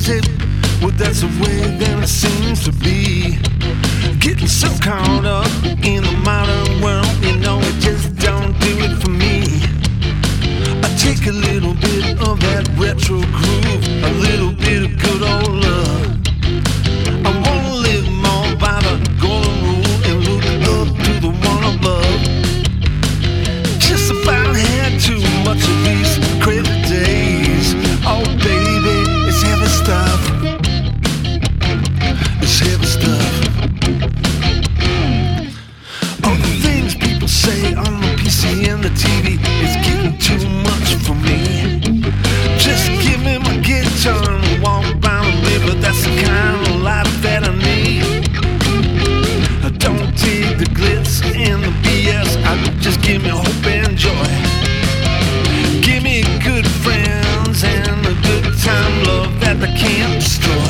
it. Well, that's the way that it seems to be. Getting so caught up in the modern world, you know, it just don't do it for me. I take a little bit of that retro groove, a little bit of good old love. I wanna live more by the golden rule and look up to the one above. Just about had too much of these crazy days. Oh baby, it's heavy stuff. It's heavy stuff. All the things people say on the PC and the TV is getting too much for me. Just give me my guitar and walk by the river. That's the kind of life that I need. I don't dig the glitz and the BS. Just give me hope and joy. Give me good friends and a good time love that I can't destroy.